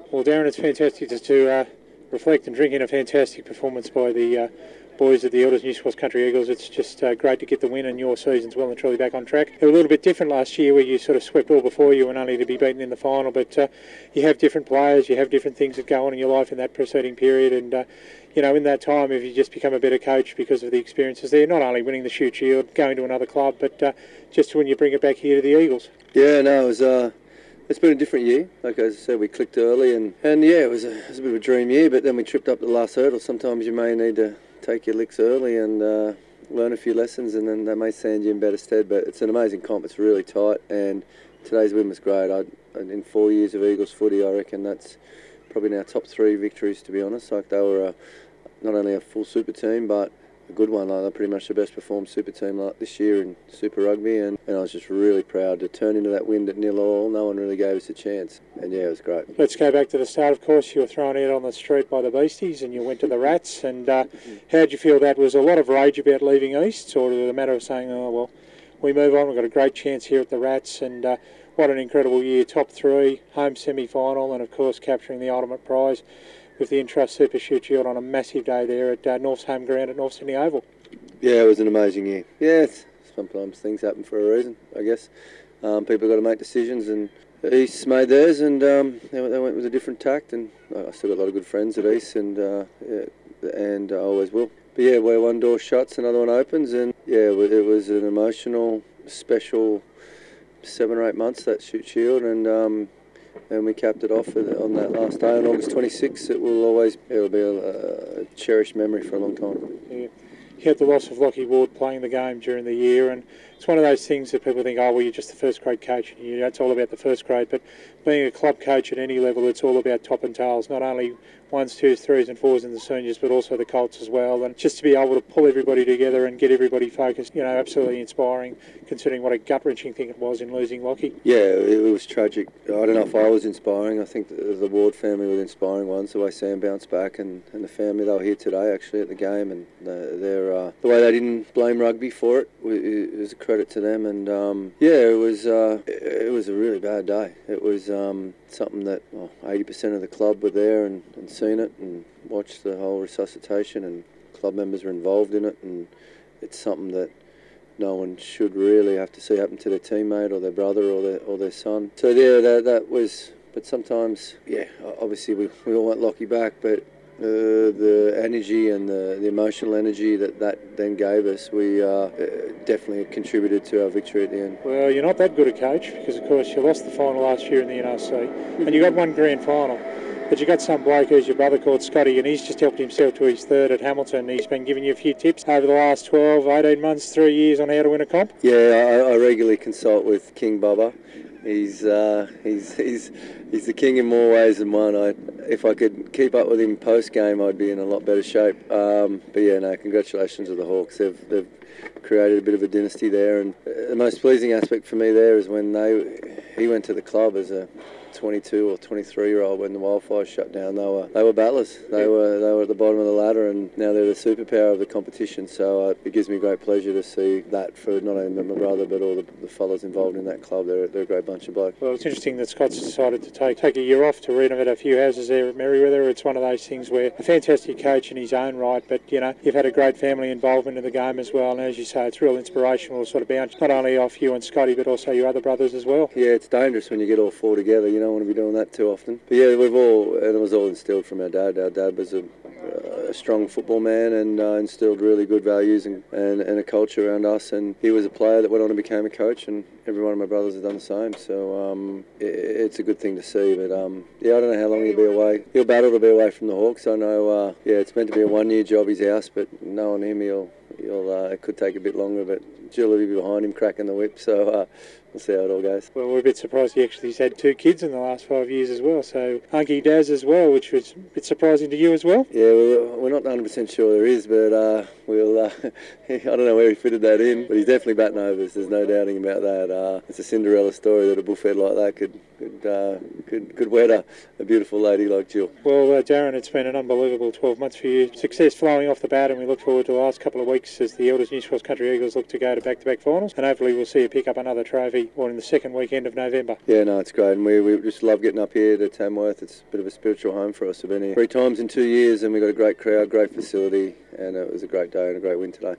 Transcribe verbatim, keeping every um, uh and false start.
Well, Darren, it's fantastic just to uh, reflect and drink in a fantastic performance by the uh, boys of the Elders New South Wales Country Eagles. It's just uh, great to get the win, and your season's well and truly back on track. They were a little bit different last year, where you sort of swept all before you and only to be beaten in the final, but uh, you have different players, you have different things that go on in your life in that preceding period, and uh, you know, in that time, if you just become a better coach because of the experiences there, not only winning the Shute Shield, going to another club, but uh, just when you bring it back here to the Eagles. Yeah, no, it was... Uh... It's been a different year. Like as I said, we clicked early, and, and yeah, it was, a, it was a bit of a dream year, but then we tripped up the last hurdle. Sometimes you may need to take your licks early and uh, learn a few lessons, and then they may stand you in better stead. But it's an amazing comp. It's really tight, and today's win was great. I, in four years of Eagles footy, I reckon that's probably now top three victories, to be honest. Like they were a, not only a full super team, but a good one. Like they're pretty much the best performed super team like this year in Super Rugby, and, and I was just really proud to turn into that wind at nil all. No one really gave us a chance, and yeah, it was great. Let's go back to the start. Of course, you were thrown out on the street by the Beasties, and you went to the Rats. And uh, how did you feel? That was a lot of rage about leaving East, or was it a matter of saying, oh well, we move on. We've got a great chance here at the Rats, and uh, what an incredible year! Top three, home semi-final, and of course capturing the ultimate prize with the Intrust Super Shute Shield on a massive day there at uh, North's home ground at North Sydney Oval. Yeah, it was an amazing year. Yeah, it's, sometimes things happen for a reason, I guess. Um, people got to make decisions, and East made theirs, and um, they, they went with a different tact. And I still got a lot of good friends at East, and uh, yeah, and I always will. But yeah, where one door shuts, another one opens, and yeah, it was an emotional, special seven or eight months, that Shute Shield, and. Um, And we capped it off on that last day on August twenty-sixth. It will always it'll be a, a cherished memory for a long time. Yeah. You had the loss of Lockie Ward playing the game during the year, and it's one of those things that people think, oh, well, you're just the first grade coach, and you know, it's all about the first grade. But being a club coach at any level, it's all about top and tails, not only ones, twos, threes and fours in the seniors, but also the Colts as well. And just to be able to pull everybody together and get everybody focused, you know, absolutely inspiring, considering what a gut-wrenching thing it was in losing Lockie. Yeah, it was tragic. I don't know if I was inspiring. I think the, the Ward family were the inspiring ones, the way Sam bounced back, and, and the family, they were here today actually at the game, and they're, uh, the way they didn't blame rugby for it is a credit to them. And um, yeah, it was uh, it was a really bad day. It was um, something that well, eighty percent of the club were there and, and seen it and watched the whole resuscitation, and club members were involved in it, and it's something that no one should really have to see happen to their teammate or their brother or their or their son. So yeah, that, that was. But sometimes, yeah, obviously we, we all want Lockie back, but uh, the energy and the, the emotional energy that that then gave us, we uh, definitely contributed to our victory at the end. Well, you're not that good a coach because, of course, you lost the final last year in the N R C, and you got one grand final. But you got some bloke who's your brother called Scotty, and he's just helped himself to his third at Hamilton. He's been giving you a few tips over the last twelve, eighteen months, three years on how to win a comp. Yeah, I, I regularly consult with King Bubba. He's uh, he's he's he's the king in more ways than one. I, if I could keep up with him post game, I'd be in a lot better shape. Um, but yeah, no, congratulations to the Hawks. They've they've created a bit of a dynasty there, and the most pleasing aspect for me there is when they he went to the club as a twenty-two or twenty-three year old when the wildfires shut down. They were they were battlers. They yeah. were they were at the bottom of the ladder, and now they're the superpower of the competition. So uh, it gives me great pleasure to see that for not only my brother but all the, the fellas involved in that club. They're they're a great bunch of blokes. Well, it's interesting that Scott's decided to take take a year off to renovate a few houses there at Merriweather. It's one of those things where a fantastic coach in his own right, but you know you've had a great family involvement in the game as well. And as you say, it's real inspirational to sort of bounce not only off you and Scotty but also your other brothers as well. Yeah, it's dangerous when you get all four together. You don't want to be doing that too often. But yeah, we've all, and it was all instilled from our dad. Our dad was a, a strong football man and uh, instilled really good values and, and, and a culture around us. And he was a player that went on and became a coach, and every one of my brothers has done the same. So um, it, it's a good thing to see. But um, yeah, I don't know how long he'll be away. He'll battle to be away from the Hawks. I know, uh, yeah, it's meant to be a one-year job, his house, but knowing him, he'll, he'll uh, it could take a bit longer. But Jill will be behind him cracking the whip. So uh, we'll see how it all goes. Well, we're a bit surprised he actually has had two kids in the last five years as well. So Unky Daz as well, which was a bit surprising to you as well. Yeah, well, we're not one hundred percent sure there is, but uh, we'll. Uh, I don't know where he fitted that in, but he's definitely batting overs. There's no doubting about that. Uh, it's a Cinderella story that a bullfed like that could could uh, could, could wed a, a beautiful lady like Jill. Well, uh, Darren, it's been an unbelievable twelve months for you. Success flowing off the bat, and we look forward to the last couple of weeks as the Elders New South Wales Country Eagles look to go to back-to-back finals, and hopefully we'll see you pick up another trophy the or in the second weekend of November. Yeah, no, it's great, and we, we just love getting up here to Tamworth. It's a bit of a spiritual home for us. We've been here three times in two years, and we've got a great crowd, great facility, and it was a great day and a great win today.